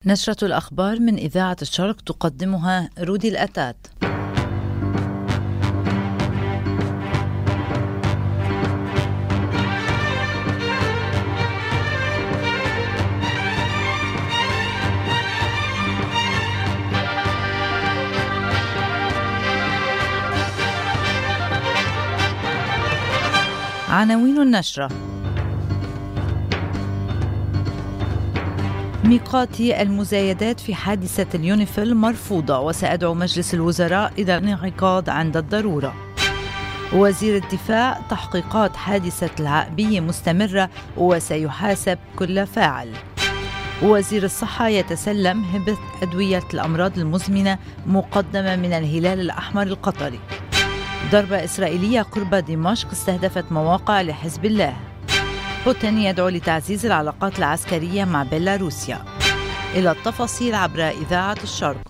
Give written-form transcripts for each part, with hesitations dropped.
نشرة الأخبار من إذاعة الشرق تقدمها رودي الأتات. عناوين النشرة: ميقاتي المزايدات في حادثة اليونيفيل مرفوضة وسأدعو مجلس الوزراء إلى الانعقاد عند الضرورة. وزير الدفاع: تحقيقات حادثة العقبية مستمرة وسيحاسب كل فاعل. وزير الصحة: يتسلم هبة أدوية الأمراض المزمنة مقدمة من الهلال الأحمر القطري. ضربة إسرائيلية قرب دمشق استهدفت مواقع لحزب الله. بوتين يدعو لتعزيز العلاقات العسكرية مع بيلاروسيا. إلى التفاصيل عبر إذاعة الشرق.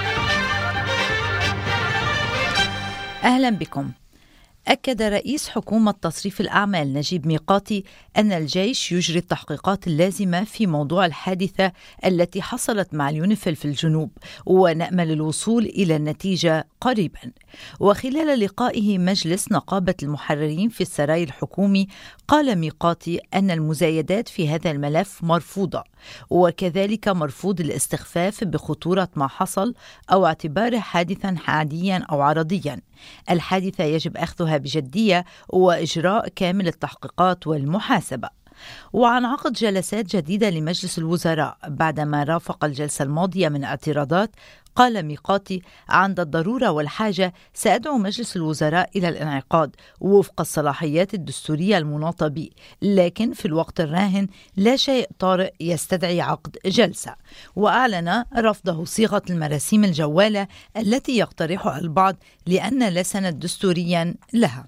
أهلا بكم. أكد رئيس حكومة تصريف الأعمال نجيب ميقاتي أن الجيش يجري التحقيقات اللازمة في موضوع الحادثة التي حصلت مع اليونيفيل في الجنوب، ونأمل الوصول إلى النتيجة قريبا. وخلال لقائه مجلس نقابة المحررين في السراي الحكومي، قال ميقاتي أن المزايدات في هذا الملف مرفوضة، وكذلك مرفوض الاستخفاف بخطورة ما حصل أو اعتباره حادثا عاديا أو عرضيا. الحادثة يجب أخذها بجدية وإجراء كامل التحقيقات والمحاسبة. وعن عقد جلسات جديدة لمجلس الوزراء بعدما رافق الجلسة الماضية من اعتراضات، قال ميقاتي: عند الضرورة والحاجة سأدعو مجلس الوزراء إلى الانعقاد وفق الصلاحيات الدستورية المناطة به، لكن في الوقت الراهن لا شيء طارئ يستدعي عقد جلسة. وأعلن رفضه صيغة المراسيم الجوالة التي يقترحها البعض لأن لا سند دستوريا لها.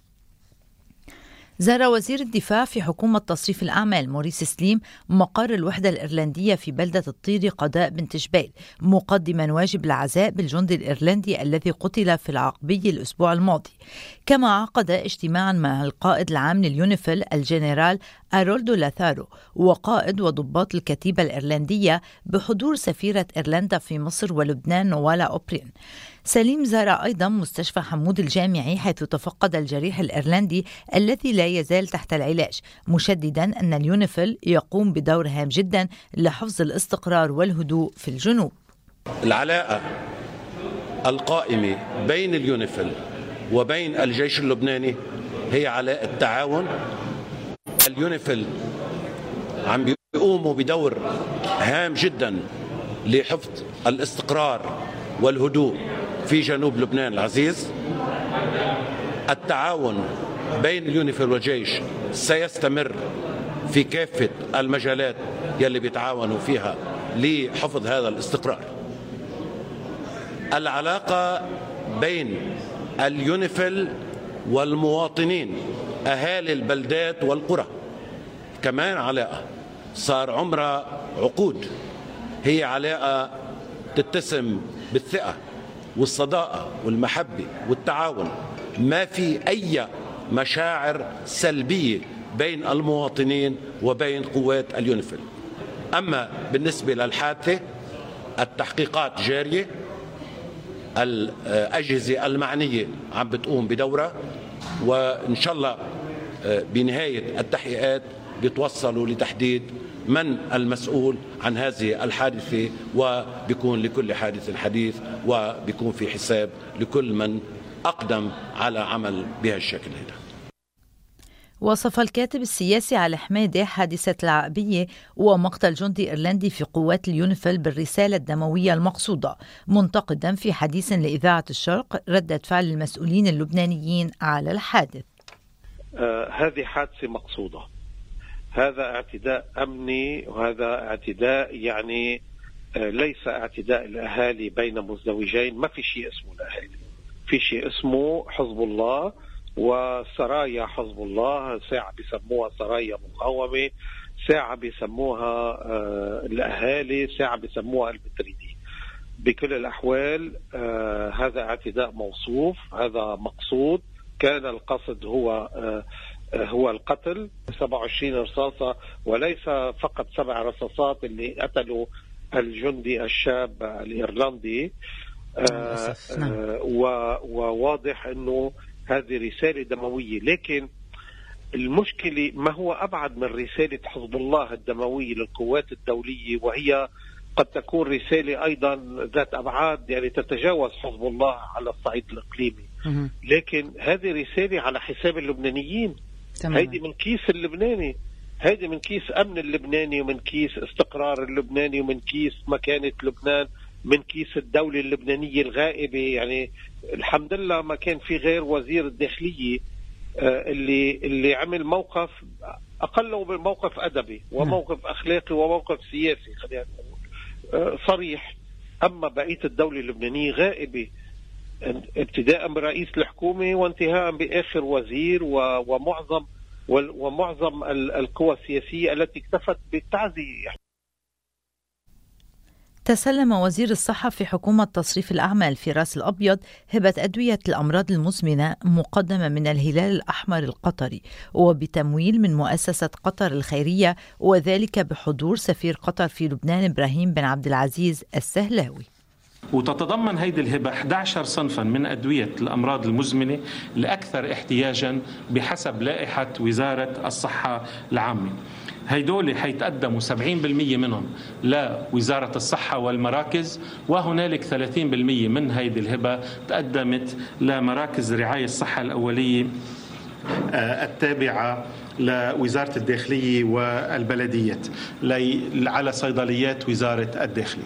زار وزير الدفاع في حكومة تصريف الأعمال موريس سليم مقر الوحدة الإيرلندية في بلدة الطير قضاء بنت جبيل، مقدما واجب العزاء بالجندي الإيرلندي الذي قتل في العقبي الأسبوع الماضي. كما عقد اجتماعا مع القائد العام لليونيفيل الجنرال أرولدو لاثارو وقائد وضباط الكتيبة الإيرلندية بحضور سفيرة إيرلندا في مصر ولبنان نوالا أوبرين. سليم زار أيضا مستشفى حمود الجامعي حيث تفقد الجريح الإيرلندي الذي لا يزال تحت العلاج، مشددا أن اليونيفيل يقوم بدور هام جدا لحفظ الاستقرار والهدوء في الجنوب. العلاقة القائمة بين اليونيفيل وبين الجيش اللبناني هي علاقة تعاون. اليونيفيل عم بيقوموا بدور هام جدا لحفظ الاستقرار والهدوء في جنوب لبنان العزيز. التعاون بين اليونيفيل والجيش سيستمر في كافة المجالات يلي بيتعاونوا فيها لحفظ هذا الاستقرار. العلاقة بين اليونيفيل والمواطنين أهالي البلدات والقرى كمان علاقة صار عمرها عقود، هي علاقة تتسم بالثقة والصداقة والمحبة والتعاون، ما في أي مشاعر سلبية بين المواطنين وبين قوات اليونيفيل. أما بالنسبة للحادثة التحقيقات جارية، الأجهزة المعنية عم بتقوم بدورها، وإن شاء الله بنهاية التحقيقات بيتوصلوا لتحديد من المسؤول عن هذه الحادثة، وبيكون لكل حادث حديث، وبيكون في حساب لكل من أقدم على عمل بهالشكل هذا. وصف الكاتب السياسي علي حميدة حادثة العقبية ومقتل جندي إيرلندي في قوات اليونيفيل بالرسالة الدموية المقصودة، منتقدا في حديث لإذاعة الشرق ردة فعل المسؤولين اللبنانيين على الحادث. هذه حادثة مقصودة، هذا اعتداء أمني، وهذا اعتداء يعني ليس اعتداء الأهالي بين مزدوجين. ما في شيء اسمه الأهالي، في شيء اسمه حزب الله وسرايا حزب الله، ساعة بيسموها سرايا مقاومة، ساعة بيسموها الأهالي، ساعة بيسموها المتريدين. بكل الأحوال هذا اعتداء موصوف، هذا مقصود، كان القصد هو القتل. 27 رصاصة وليس فقط 7 رصاصات اللي قتلوا الجندي الشاب الإيرلندي. وواضح أنه هذه رسالة دموية، لكن المشكلة ما هو أبعد من رسالة حزب الله الدموية للقوات الدولية، وهي قد تكون رسالة أيضا ذات أبعاد يعني تتجاوز حزب الله على الصعيد الإقليمي، لكن هذه رسالة على حساب اللبنانيين. هيدي من كيس اللبناني، هيدي من كيس أمن اللبناني، ومن كيس استقرار اللبناني، ومن كيس مكانة لبنان، من كيس الدولة اللبنانية الغائبة. يعني الحمد لله ما كان في غير وزير الداخلية اللي عمل موقف أقله بالموقف أدبي وموقف أخلاقي وموقف سياسي خلينا نقول صريح. أما بقية الدولة اللبنانية غائبة، ابتداء برئيس الحكومة وانتهاء بآخر وزير ومعظم القوى السياسية التي اكتفت بالتعزية. تسلم وزير الصحة في حكومة تصريف الأعمال فراس الأبيض هبة أدوية الأمراض المزمنة مقدمة من الهلال الأحمر القطري وبتمويل من مؤسسة قطر الخيرية، وذلك بحضور سفير قطر في لبنان إبراهيم بن عبد العزيز السهلاوي. وتتضمن هيدي الهبة 11 صنفا من أدوية الأمراض المزمنة الأكثر احتياجا بحسب لائحة وزارة الصحة العامة. هيدول حيتقدموا 70% منهم لوزارة الصحة والمراكز، وهنالك 30% من هيدي الهبة تقدمت لمراكز رعاية الصحة الأولية التابعة لوزارة الداخلية والبلديات على صيدليات وزارة الداخلية.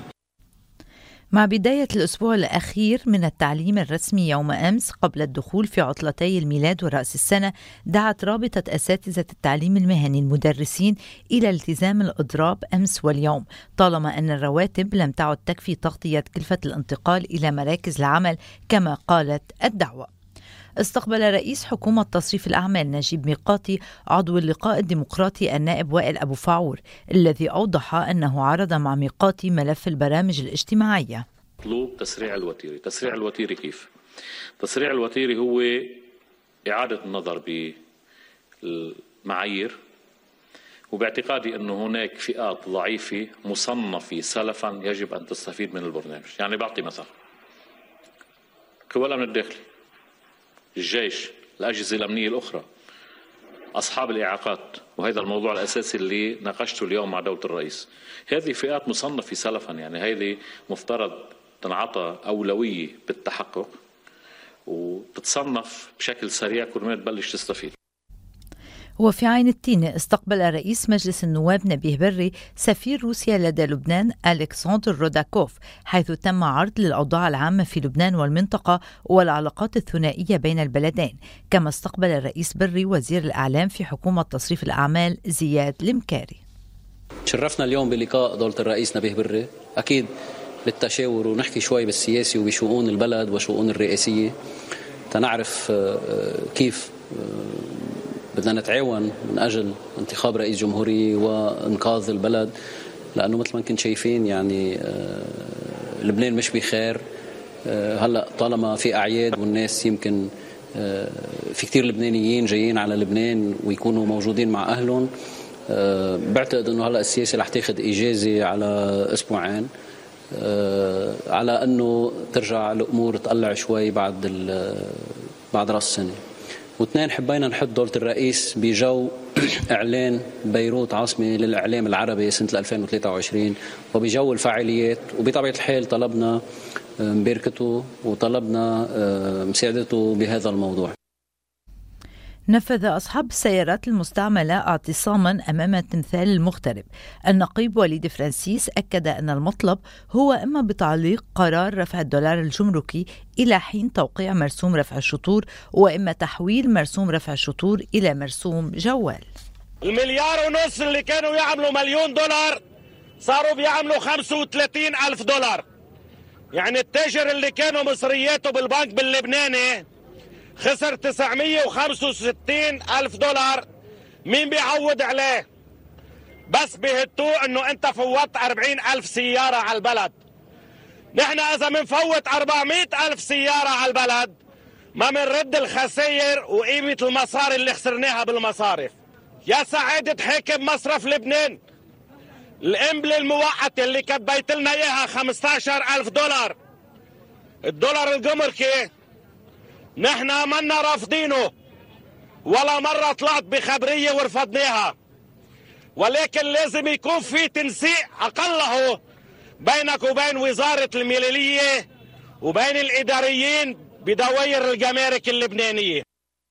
مع بداية الأسبوع الأخير من التعليم الرسمي يوم أمس قبل الدخول في عطلتي الميلاد ورأس السنة، دعت رابطة أساتذة التعليم المهني المدرسين إلى التزام الإضراب أمس واليوم، طالما أن الرواتب لم تعد تكفي تغطية كلفة الانتقال إلى مراكز العمل كما قالت الدعوة. استقبل رئيس حكومة تصريف الأعمال نجيب ميقاتي عضو اللقاء الديمقراطي النائب وائل أبو فعور، الذي أوضح أنه عرض مع ميقاتي ملف البرامج الاجتماعية. مطلوب تسريع الوتيرة. تسريع الوتيرة كيف؟ تسريع الوتيرة هو إعادة النظر بالمعايير، وباعتقادي أنه هناك فئات ضعيفة مصنفة سلفا يجب أن تستفيد من البرنامج. يعني بعطي مثلا قوى الأمن الداخلي، الجيش، الأجهزة الأمنية الأخرى، أصحاب الإعاقات، وهذا الموضوع الأساسي اللي ناقشته اليوم مع دولة الرئيس. هذه فئات مصنفة سلفا، يعني هذه مفترض تنعطى أولوية بالتحقق وتتصنف بشكل سريع كل ما تبلش تستفيد. وفي عين التينة استقبل رئيس مجلس النواب نبيه بري سفير روسيا لدى لبنان ألكسندر روداكوف، حيث تم عرض للأوضاع العامة في لبنان والمنطقة والعلاقات الثنائية بين البلدين. كما استقبل الرئيس بري وزير الإعلام في حكومة تصريف الأعمال زياد المكاري. تشرفنا اليوم بلقاء دولة الرئيس نبيه بري، أكيد للتشاور ونحكي شوي بالسياسي وبشؤون البلد وشؤون الرئاسية، تنعرف كيف بدنا نتعاون من أجل انتخاب رئيس جمهورية وإنقاذ البلد، لأنه مثل ما كنت شايفين يعني لبنان مش بخير. هلأ طالما في أعياد والناس يمكن في كتير لبنانيين جايين على لبنان ويكونوا موجودين مع أهلهم، بعتقد أنه هلأ السياسة رح تاخد إجازة على أسبوعين على أنه ترجع الأمور تقلع شوي بعد رأس السنة. واثنين، حبينا نحط دولة الرئيس بجو إعلان بيروت عاصمة للإعلام العربي سنة 2023 وبجو الفعاليات، وبطبيعة الحال طلبنا مباركته وطلبنا مساعدته بهذا الموضوع. نفذ أصحاب السيارات المستعملة اعتصاما أمام تمثال المغترب. النقيب وليد فرانسيس أكد أن المطلب هو إما بتعليق قرار رفع الدولار الجمركي إلى حين توقيع مرسوم رفع الشطور، وإما تحويل مرسوم رفع الشطور إلى مرسوم جوال. 1.5 مليار اللي كانوا يعملوا $1,000,000 صاروا بيعملوا $35,000. يعني التاجر اللي كانوا مصرياته بالبنك باللبناني خسر $965,000. مين بيعوض عليه؟ بس بيهتوه انه انت فوتت 40,000 سيارة على البلد. نحن اذا منفوت 400,000 سيارة على البلد ما منرد الخسائر وقيمة المصاري اللي خسرناها بالمصارف. يا سعادة حاكم مصرف لبنان، القنبلة الموقتة اللي كبيت لنا إياها $15,000 الدولار الجمركي نحن منا رافضينه، ولا مرة طلعت بخبرية ورفضناها، ولكن لازم يكون في تنسيق أقله بينك وبين وزارة المالية وبين الإداريين بدوائر الجمارك اللبنانية.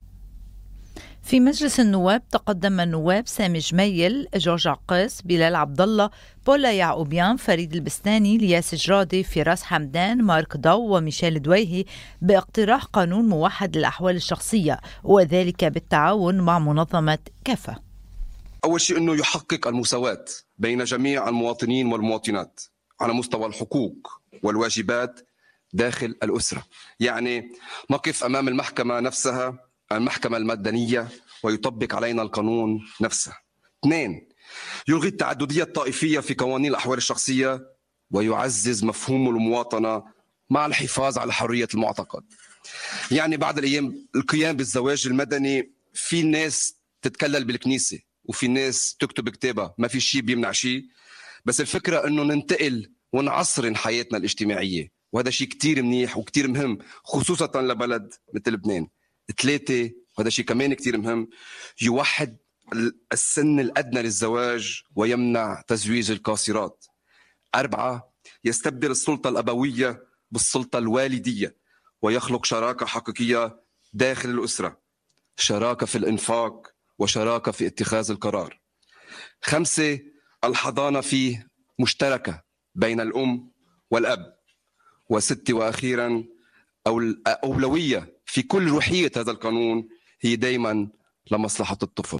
في مجلس النواب تقدم النواب سامي جميل، جورج عقاس، بلال عبد الله، بولا يعقوبيان، فريد البستاني، لياس جرادي، فراس حمدان، مارك ضو وميشيل دويهي باقتراح قانون موحد للأحوال الشخصية، وذلك بالتعاون مع منظمة كافة. أول شيء أنه يحقق المساواة بين جميع المواطنين والمواطنات على مستوى الحقوق والواجبات داخل الأسرة، يعني نقف أمام المحكمة نفسها، المحكمة المدنية، ويطبق علينا القانون نفسه. 2، يلغي التعددية الطائفية في قوانين الأحوال الشخصية ويعزز مفهوم المواطنة مع الحفاظ على حرية المعتقد. يعني بعد الأيام القيام بالزواج المدني، في ناس تتكلل بالكنيسة وفي ناس تكتب كتابة، ما في شيء بيمنع شيء، بس الفكرة أنه ننتقل ونعصرن حياتنا الاجتماعية، وهذا شيء كتير منيح وكتير مهم خصوصا لبلد مثل لبنان. 3، وهذا شيء كمان كتير مهم، يوحد السن الأدنى للزواج ويمنع تزويج القاصرات. 4، يستبدل السلطة الأبوية بالسلطة الوالدية ويخلق شراكة حقيقية داخل الأسرة، شراكة في الإنفاق وشراكة في اتخاذ القرار. 5، الحضانة فيه مشتركة بين الأم والأب. 6، وأخيرا الأولوية في كل روحية هذا القانون هي دايما لمصلحة الطفل.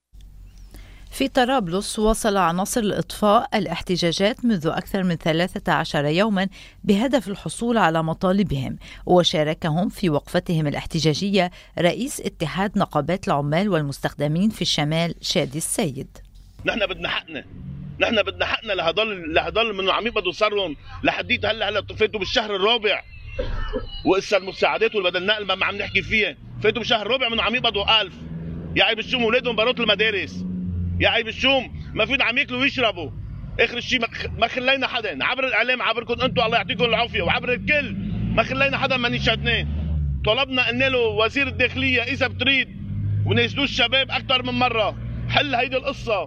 في طرابلس واصل عناصر الإطفاء الاحتجاجات منذ أكثر من 13 يوما بهدف الحصول على مطالبهم، وشاركهم في وقفتهم الاحتجاجية رئيس اتحاد نقابات العمال والمستخدمين في الشمال شادي السيد. نحن بدنا حقنا، نحن بدنا حقنا لهدول من عم يقبضوا صارهم لحديت هلا فاتوا بالشهر الرابع، وإسا المساعدات والبدل النقل ما عم نحكي فيها، فاتوا بالشهر الرابع من عم يقبضوا 1000. يا عيب الشوم اولادهم بروت المدارس، يا عيب الشوم ما فيهم عم ياكلوا ويشربوا. اخر شيء ما خلينا حدا عبر الاعلام، عبركم انتم الله يعطيكم العافيه، وعبر الكل ما خلينا حدا ما نشهدناه. طلبنا قلنا له وزير الداخليه اذا بتريد ونازلوا الشباب اكثر من مره حل هيدي القصه.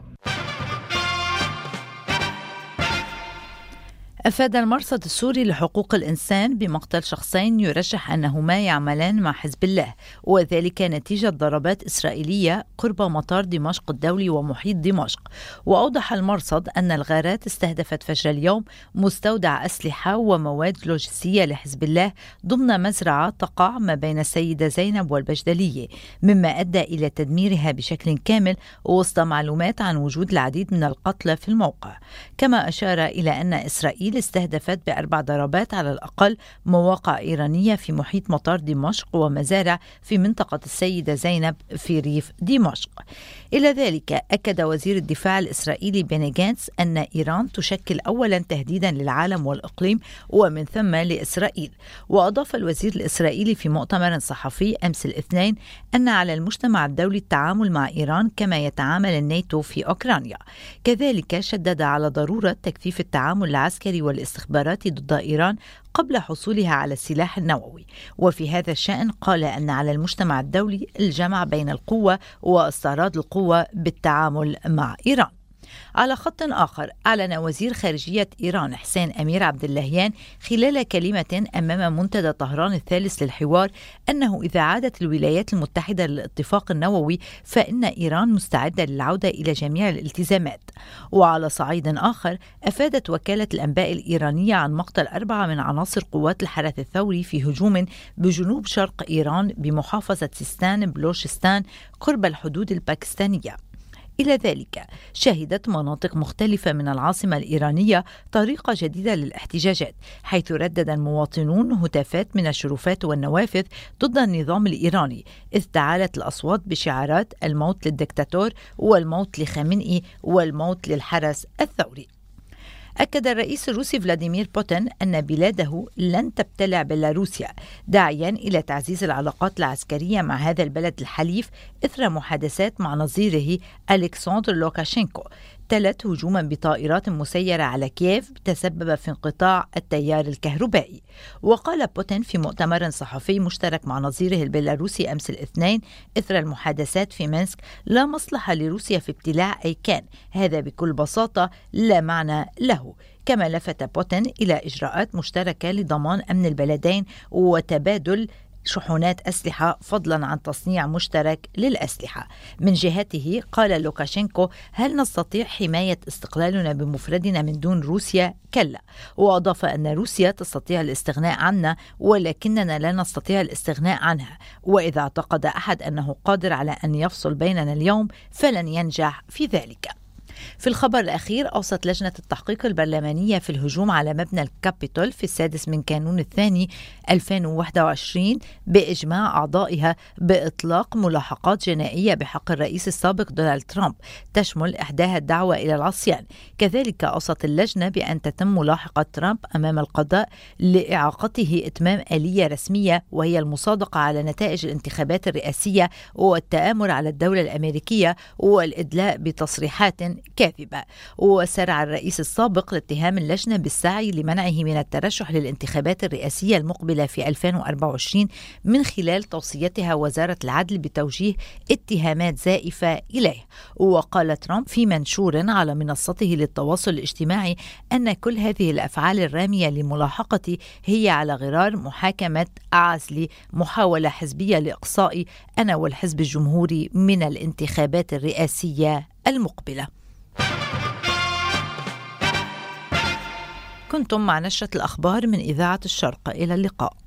أفاد المرصد السوري لحقوق الإنسان بمقتل شخصين يرجح أنهما يعملان مع حزب الله، وذلك نتيجة ضربات إسرائيلية قرب مطار دمشق الدولي ومحيط دمشق. وأوضح المرصد أن الغارات استهدفت فجر اليوم مستودع أسلحة ومواد لوجستية لحزب الله ضمن مزرعة تقع ما بين السيدة زينب والبجدلية، مما أدى إلى تدميرها بشكل كامل وسط معلومات عن وجود العديد من القتلى في الموقع. كما أشار إلى أن إسرائيل استهدفت ب4 ضربات على الأقل مواقع إيرانية في محيط مطار دمشق ومزارع في منطقة السيدة زينب في ريف دمشق. إلى ذلك أكد وزير الدفاع الإسرائيلي بيني جانتس أن إيران تشكل أولا تهديدا للعالم والإقليم ومن ثم لإسرائيل. وأضاف الوزير الإسرائيلي في مؤتمر صحفي أمس الاثنين أن على المجتمع الدولي التعامل مع إيران كما يتعامل الناتو في أوكرانيا. كذلك شدد على ضرورة تكثيف التعامل العسكري والاستخباراتي ضد إيران قبل حصولها على السلاح النووي. وفي هذا الشأن قال أن على المجتمع الدولي الجمع بين القوة واستعراض القوة بالتعامل مع إيران. على خط آخر، أعلن وزير خارجية إيران حسين أمير عبد اللهيان خلال كلمة أمام منتدى طهران الثالث للحوار أنه إذا عادت الولايات المتحدة للاتفاق النووي فإن إيران مستعدة للعودة إلى جميع الالتزامات. وعلى صعيد آخر، أفادت وكالة الأنباء الإيرانية عن مقتل 4 من عناصر قوات الحرس الثوري في هجوم بجنوب شرق إيران بمحافظة سيستان بلوشستان قرب الحدود الباكستانية. إلى ذلك شهدت مناطق مختلفة من العاصمة الإيرانية طريقة جديدة للاحتجاجات، حيث ردد المواطنون هتافات من الشرفات والنوافذ ضد النظام الإيراني، إذ تعالت الأصوات بشعارات الموت للدكتاتور والموت لخامنئي والموت للحرس الثوري. أكد الرئيس الروسي فلاديمير بوتين أن بلاده لن تبتلع بيلاروسيا، داعيا إلى تعزيز العلاقات العسكرية مع هذا البلد الحليف إثر محادثات مع نظيره ألكسندر لوكاشينكو. 3 هجوما بطائرات مسيرة على كييف تسبب في انقطاع التيار الكهربائي. وقال بوتين في مؤتمر صحفي مشترك مع نظيره البيلاروسي أمس الاثنين إثر المحادثات في مينسك: لا مصلحة لروسيا في ابتلاع أي كان، هذا بكل بساطة لا معنى له. كما لفت بوتين إلى إجراءات مشتركة لضمان أمن البلدين وتبادل شحنات أسلحة فضلا عن تصنيع مشترك للأسلحة. من جهته قال لوكاشينكو: هل نستطيع حماية استقلالنا بمفردنا من دون روسيا؟ كلا. وأضاف أن روسيا تستطيع الاستغناء عنا ولكننا لا نستطيع الاستغناء عنها، وإذا اعتقد أحد أنه قادر على أن يفصل بيننا اليوم فلن ينجح في ذلك. في الخبر الأخير، أوصت لجنة التحقيق البرلمانية في الهجوم على مبنى الكابيتول في 6 من كانون الثاني 2021 بإجماع أعضائها بإطلاق ملاحقات جنائية بحق الرئيس السابق دونالد ترامب، تشمل إحداها الدعوة إلى العصيان. كذلك أوصت اللجنة بأن تتم ملاحقة ترامب أمام القضاء لإعاقته إتمام آلية رسمية، وهي المصادقة على نتائج الانتخابات الرئاسية والتآمر على الدولة الأمريكية والإدلاء بتصريحات كاذبة. وسارع الرئيس السابق لاتهام اللجنة بالسعي لمنعه من الترشح للانتخابات الرئاسية المقبلة في 2024 من خلال توصيتها وزارة العدل بتوجيه اتهامات زائفة إليه. وقال ترامب في منشور على منصته للتواصل الاجتماعي أن كل هذه الأفعال الرامية لملاحقتي هي على غرار محاكمة عزلي، محاولة حزبية لإقصائي أنا والحزب الجمهوري من الانتخابات الرئاسية المقبلة. كنتم مع نشرة الأخبار من إذاعة الشرق، إلى اللقاء.